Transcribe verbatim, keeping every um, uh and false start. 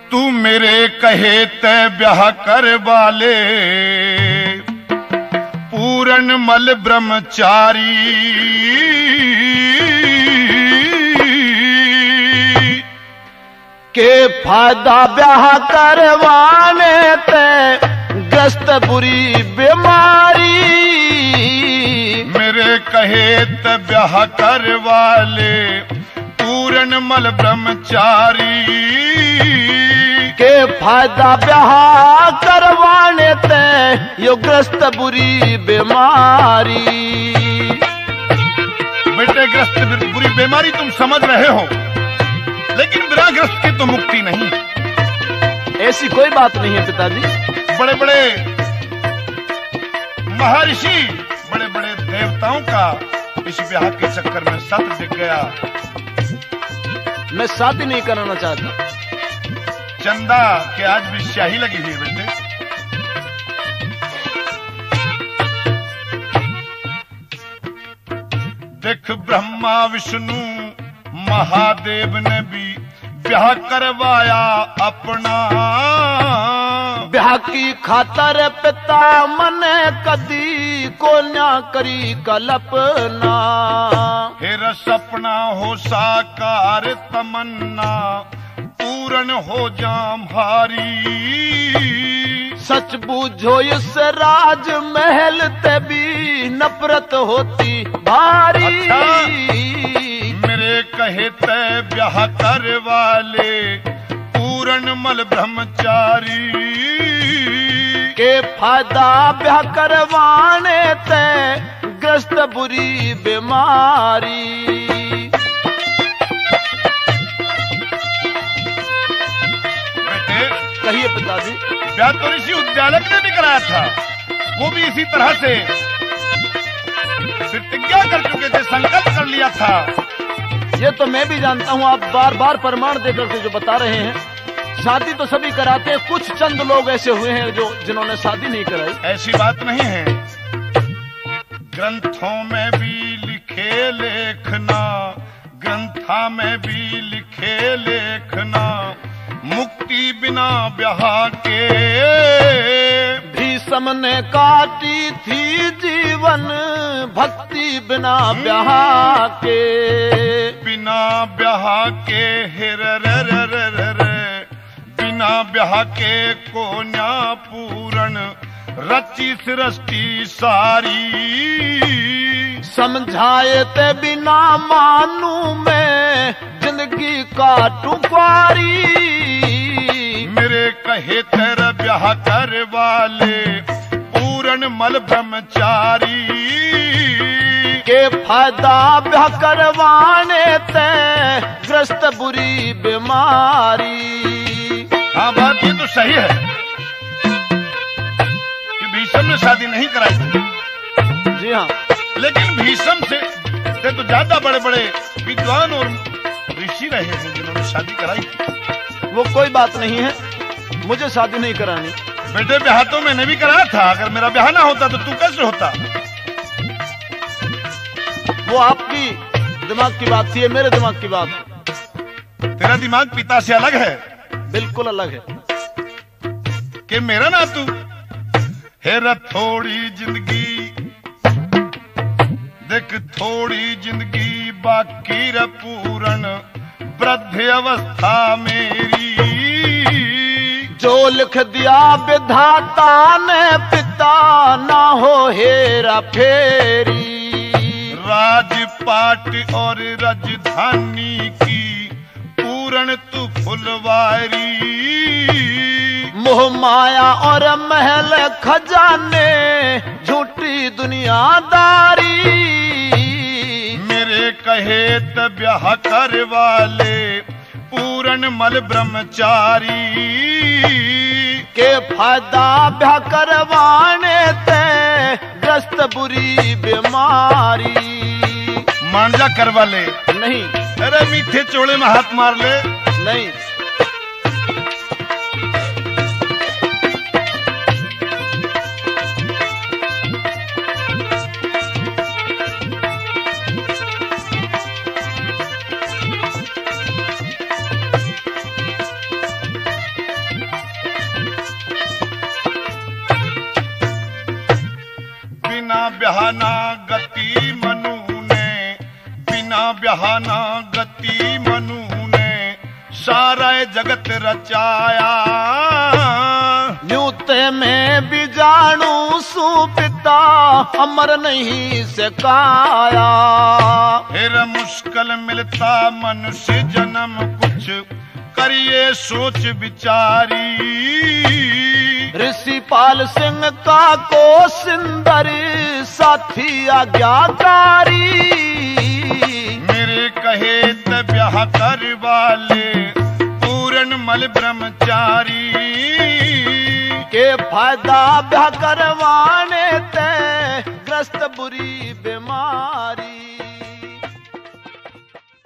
तू मेरे कहे ते ब्याह कर वाले पूरन मल ब्रह्मचारी। के फायदा ब्याह करवाने ते ग्रस्त बुरी बीमारी। मेरे कहे ते ब्याह कर वाले पूरन मल ब्रह्मचारी। के फायदा ब्याह करवाने ते यो ग्रस्त बुरी बीमारी। बेटे ग्रस्त बुरी बीमारी तुम समझ रहे हो, लेकिन बिना ग्रस्त की तो मुक्ति नहीं। ऐसी कोई बात नहीं है पिताजी। बड़े बड़े महर्षि, बड़े बड़े देवताओं का इस ब्याह के चक्कर में सत दिख गया। मैं शादी नहीं कराना चाहता। चंदा के आज भी स्याही लगी हुई है बेटे। देख ब्रह्मा विष्णु महादेव ने भी ब्याह करवाया अपना। ब्याह की खातर पिता मने कदी को ना करी कल्पना। हेर सपना हो साकार तमन्ना पूरन हो जाम हारी। सच बूझो इस राज महल ते भी नफरत होती भारी। अच्छा, मेरे कहे ते ब्याह कर वाले पूरन मल ब्रह्मचारी। के फायदा ब्याह करवाने ते ग्रस्त बुरी बीमारी। कहिए पिताजी। ब्याह तो ऋषि उद्यालक ने भी कराया था, वो भी इसी तरह से प्रतिज्ञा कर चुके थे, संकल्प कर लिया था। ये तो मैं भी जानता हूँ, आप बार बार प्रमाण देकर के जो बता रहे हैं। शादी तो सभी कराते हैं, कुछ चंद लोग ऐसे हुए हैं जो जिन्होंने शादी नहीं कराई। ऐसी बात नहीं है, ग्रंथों में भी लिखे लेखना, ग्रंथा में भी लिखे लेखना, मुक्ति बिना ब्याह के। भीष्म ने काटी थी जीवन भक्ति बिना ब्याह के। बिना ब्याह के हिर रे रे रे रे रे, बिना ब्याह के कोन्या पूरन रची सृष्टि सारी। समझाए ते बिना मानू मैं जिंदगी काटू पारी। मेरे कहे तेरा ब्याह कर वाले पूरन मल ब्रह्मचारी। के फायदा ब्याह करवाने ते ग्रस्त बुरी बीमारी। हाँ बात ये तो सही है कि भीष्म ने शादी नहीं कराई थी। जी हाँ, लेकिन भीष्म से, से तो ज्यादा बड़े बड़े विद्वान और ऋषि रहे हैं जिन्होंने शादी कराई थी। वो कोई बात नहीं है, मुझे शादी नहीं करानी। बेटे ब्याह तो मैंने भी कराया था, अगर मेरा ब्याह ना होता तो तू कैसे होता? वो आपकी दिमाग की बात थी, ये मेरे दिमाग की बात। तेरा दिमाग पिता से अलग है। बिल्कुल अलग है। कि मेरा ना तू हेरा थोड़ी जिंदगी देख, थोड़ी जिंदगी बाकी रे पूरन वृद्ध अवस्था मेरी। जो लिख दिया विधाता ने पिता ना हो हेरा फेरी। राजपाट और राजधानी की पूरन तू फुलवारी। मोह माया और महल खजाने झूठी दुनियादारी। मेरे कहे त ब्याह कर वाले पूरन मल ब्रह्मचारी। के फायदा ब्याह करवाने ते ग्रस्त बुरी बीमारी। मान जा करवा ले। नहीं। अरे मीठे चोले में हाथ मार ले। नहीं। बिना ब्याहना गति मनु ने सारा जगत रचाया। न्यूते में बीजाणु सुपिता अमर नहीं से काया। फिर मुश्किल मिलता मनुष्य जन्म कुछ करिए सोच विचारी। ऋषि पाल सिंह का को सुंदर साथी आज्ञाकारी। मेरे कहे त ब्याह कर वाले पूर्ण मल ब्रह्मचारी। के फायदा ब्याह कर